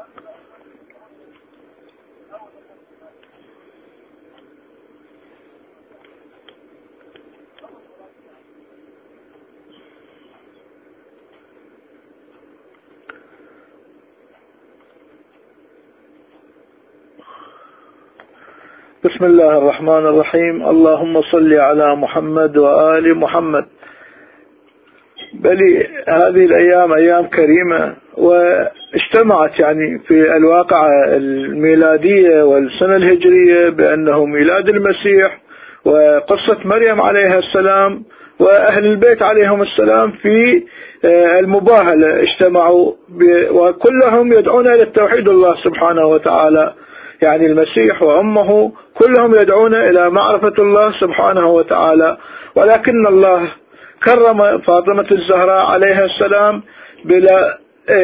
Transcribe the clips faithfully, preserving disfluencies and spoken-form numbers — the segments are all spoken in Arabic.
بسم الله الرحمن الرحيم. اللهم صل على محمد وآل محمد. بل هذه الأيام أيام كريمة، واجتمعت يعني في الواقع الميلادية والسنة الهجرية بأنه ميلاد المسيح وقصة مريم عليها السلام وأهل البيت عليهم السلام في المباهلة اجتمعوا، وكلهم يدعون إلى التوحيد الله سبحانه وتعالى، يعني المسيح وأمه كلهم يدعون إلى معرفة الله سبحانه وتعالى. ولكن الله كرم فاطمة الزهراء عليها السلام بلا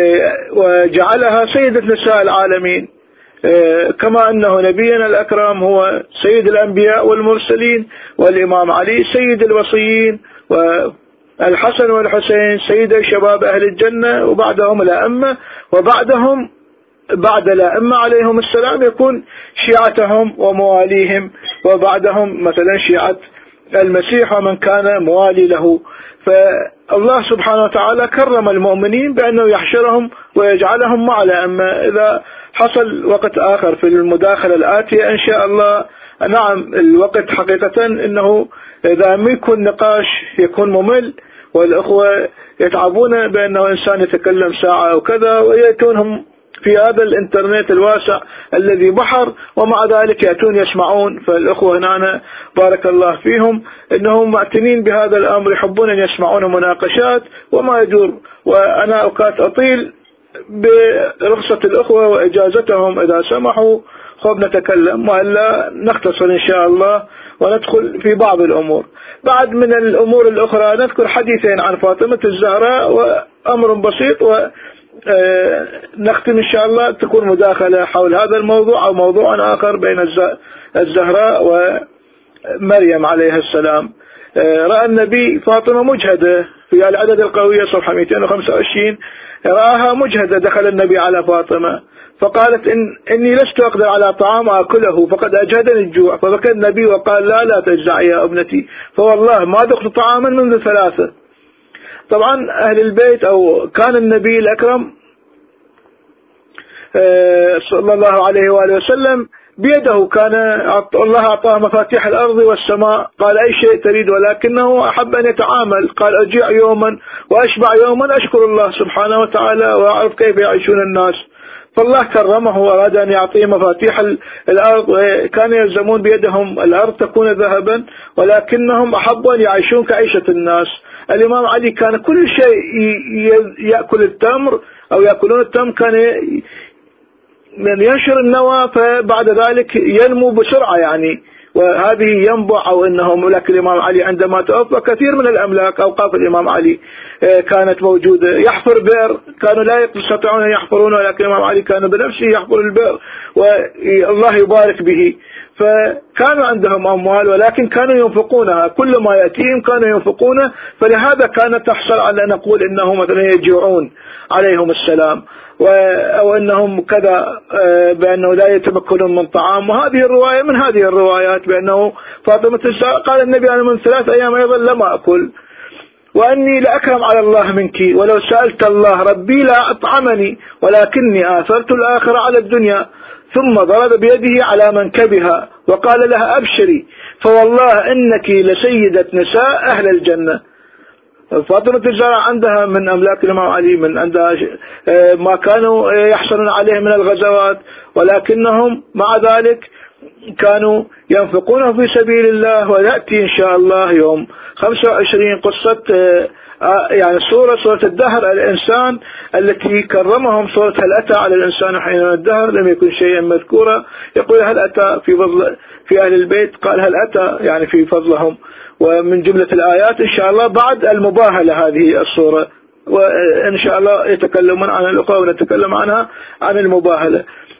وجعلها سيدة نساء العالمين، كما أنه نبينا الأكرم هو سيد الأنبياء والمرسلين، والإمام علي سيد الوصيين، والحسن والحسين سيد شباب أهل الجنة، وبعدهم الأئمة، وبعدهم بعد الأئمة عليهم السلام يكون شيعتهم ومواليهم، وبعدهم مثلا شيعة المسيح ومن كان موالي له. فالله سبحانه وتعالى كرم المؤمنين بأنه يحشرهم ويجعلهم مع الأئمة. إذا حصل وقت آخر في المداخلة الآتية إن شاء الله، نعم الوقت حقيقة إنه إذا ما يكون نقاش يكون ممل، والأخوة يتعبون بأنه إنسان يتكلم ساعة أو كذا، ويأتونهم في هذا الانترنت الواسع الذي بحر، ومع ذلك يأتون يسمعون. فالأخوة هنا بارك الله فيهم إنهم معتنين بهذا الأمر، يحبون أن يسمعون مناقشات وما يدور. وأنا أوقات أطيل برخصة الأخوة وإجازتهم إذا سمحوا خب نتكلم، وإلا نختصر إن شاء الله وندخل في بعض الأمور. بعد من الأمور الأخرى نذكر حديثين عن فاطمة الزهراء وأمر بسيط، و نختم إن شاء الله تكون مداخلة حول هذا الموضوع أو موضوع آخر بين الزهراء ومريم عليها السلام. رأى النبي فاطمة مجهدة في العدد القوية صفحة مئتين وخمسة وعشرين، رآها مجهدة، دخل النبي على فاطمة فقالت إن إني لست أقدر على طعام أكله فقد أجهدني الجوع، فبكى النبي وقال لا لا تجزعي يا ابنتي، فوالله ما ذقت طعاما منذ ثلاثة. طبعا أهل البيت أو كان النبي الأكرم صلى الله عليه وآله وسلم بيده كان الله أعطاه مفاتيح الأرض والسماء، قال أي شيء تريد، ولكنه أحب أن يتعامل، قال أجيع يوما وأشبع يوما أشكر الله سبحانه وتعالى وأعرف كيف يعيشون الناس. فالله كرمه وأراد أن يعطيه مفاتيح الأرض، وكان يلزمون بيدهم الأرض تكون ذهبا، ولكنهم أحبوا أن يعيشون كعيشة الناس. الإمام علي كان كل شيء يأكل التمر أو يأكلون التمر كان من ينشر النوى، فبعد ذلك ينمو بسرعة يعني، وهذه ينبع أو إنه ملك الإمام علي عندما توفى كثير من الأملاك أوقاف الإمام علي كانت موجودة. يحفر بئر كانوا لا يستطيعون أن يحفرون، ولكن الإمام علي كان بنفسه يحفر البئر والله يبارك به. فكانوا عندهم أموال ولكن كانوا ينفقونها، كل ما يأتيهم كانوا ينفقونه، فلهذا كانت تحصل على نقول إنهم مثلا يجوعون عليهم السلام، أو أنهم كذا بأنه لا يتمكنون من طعام. وهذه الرواية من هذه الروايات بأنه فاطمة الزهراء قال النبي أنا من ثلاث أيام أيضا لم أكل، وأني لأكرم على الله منك، ولو سألت الله ربي لا أطعمني، ولكني آثرت الآخرة على الدنيا. ثم ضرب بيده على منكبها وقال لها أبشري، فوالله إنك لسيدة نساء أهل الجنة. فاطمة الزهراء عندها من أملاك الإمام علي، من عندها ما كانوا يحصلون عليه من الغزوات، ولكنهم مع ذلك كانوا ينفقونه في سبيل الله. ويأتي إن شاء الله يوم خمسة وعشرين قصة يعني سورة سورة الدهر الإنسان التي كرمهم، سورة هل أتى على الإنسان حين الدهر لم يكن شيئا مذكورا، يقول هل أتى في فضل في أهل البيت، قال هل أتى يعني في فضلهم. ومن جملة الآيات إن شاء الله بعد المباهلة هذه الصورة، وإن شاء الله يتكلمون عن الأخوة ونتكلم عنها عن المباهلة.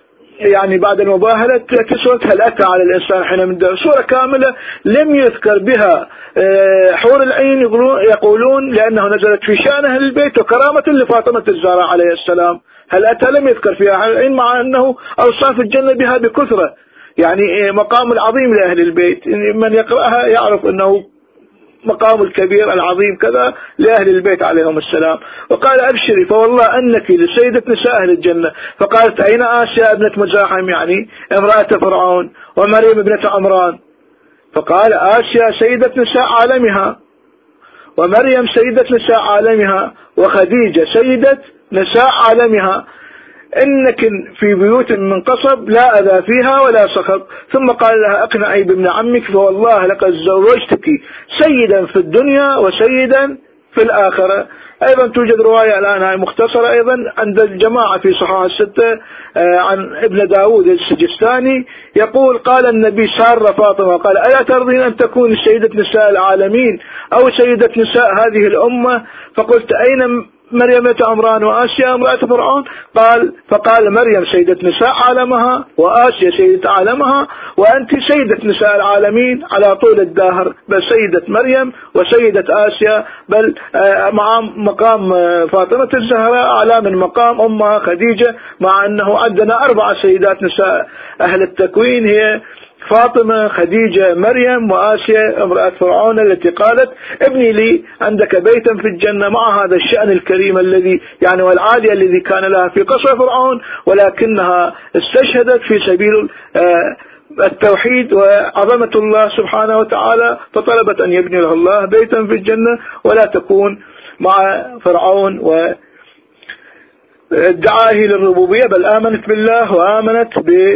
يعني بعد المباهلة تأتي سورة هل أتى على الإنسان حين من دار، سورة كاملة لم يذكر بها حور العين يقولون لأنه نزلت في شأن أهل البيت وكرامة لفاطمة الزهراء عليه السلام. هل أتى لم يذكر فيها حور العين مع أنه أوصاف الجنة بها بكثرة، يعني مقام العظيم لأهل البيت، من يقرأها يعرف أنه مقام الكبير العظيم كذا لأهل البيت عليهم السلام. وقال أبشري فوالله أنك لسيدة نساء أهل الجنة. فقالت أين آسيا ابنة مزاحم يعني امرأة فرعون ومريم ابنة عمران؟ فقال آسيا سيدة نساء عالمها، ومريم سيدة نساء عالمها، وخديجة سيدة نساء عالمها، إنك في بيوت من قصب لا أذى فيها ولا صخب. ثم قال لها اقنعي بابن عمك فوالله لقد زوجتك سيدا في الدنيا وسيدا في الآخرة. أيضا توجد رواية الآن هاي مختصرة أيضا عند الجماعة في صحاح الستة عن ابن داود السجستاني يقول قال النبي سار فاطمة قال ألا ترضين أن تكون سيدة نساء العالمين أو سيدة نساء هذه الأمة؟ فقلت أين مريم عمران وآسيا امرأة فرعون؟ قال فقال مريم سيدة نساء عالمها وآسيا سيدة عالمها وأنت سيدة نساء العالمين على طول الدهر، بل سيدة مريم وسيدة آسيا، بل مع مقام فاطمة الزهراء أعلى من مقام أمها خديجة، مع أنه عندنا أربع سيدات نساء أهل التكوين هي فاطمة خديجة مريم وآسيا امرأة فرعون التي قالت ابني لي عندك بيتا في الجنة، مع هذا الشأن الكريم الذي يعني والعالية الذي كان لها في قصر فرعون، ولكنها استشهدت في سبيل التوحيد وعظمة الله سبحانه وتعالى، فطلبت أن يبني لها الله بيتا في الجنة ولا تكون مع فرعون وادعائه للربوبية، بل آمنت بالله وآمنت ب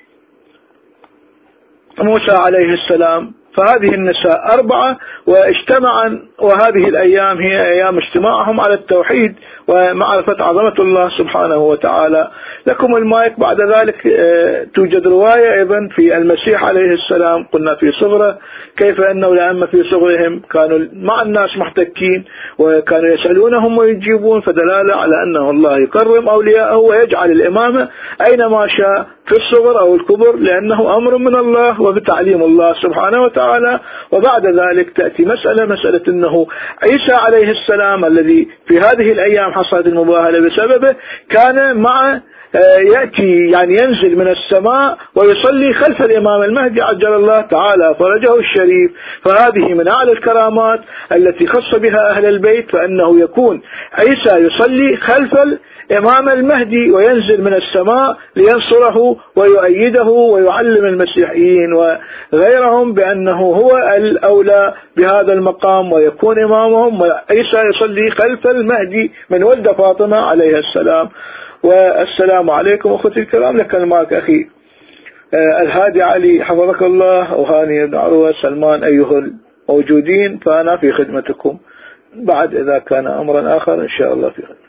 موسى عليه السلام. فهذه النساء أربعة واجتمعا، وهذه الأيام هي أيام اجتماعهم على التوحيد ومعرفة عظمة الله سبحانه وتعالى. لكم المايك. بعد ذلك توجد رواية أيضا في المسيح عليه السلام قلنا في صغره كيف أنه لأما في صغرهم كانوا مع الناس محتكين وكانوا يسألونهم ويجيبون، فدلالة على أنه الله يكرم أولياءه ويجعل الإمامة أينما شاء في الصغر أو الكبر، لأنه أمر من الله وبتعليم الله سبحانه وتعالى. وبعد ذلك تأتي مسألة مسألة أنه عيسى عليه السلام الذي في هذه الأيام حصلت المباهلة بسببه كان مع يأتي يعني ينزل من السماء ويصلي خلف الإمام المهدي عجل الله تعالى فرجه الشريف. فهذه من أعلى الكرامات التي خص بها أهل البيت، فأنه يكون عيسى يصلي خلف الإمام المهدي وينزل من السماء لينصره ويؤيده ويعلم المسيحيين وغيرهم بأنه هو الأولى بهذا المقام ويكون إمامهم، وعيسى يصلي خلف المهدي من ولد فاطمة عليه السلام. والسلام عليكم أخوتي الكرام. لك المايك أخي الهادي علي حفظك الله، وهاني بن عروة سلمان أيها الموجودين، فأنا في خدمتكم. بعد إذا كان أمرا آخر إن شاء الله في خدمة.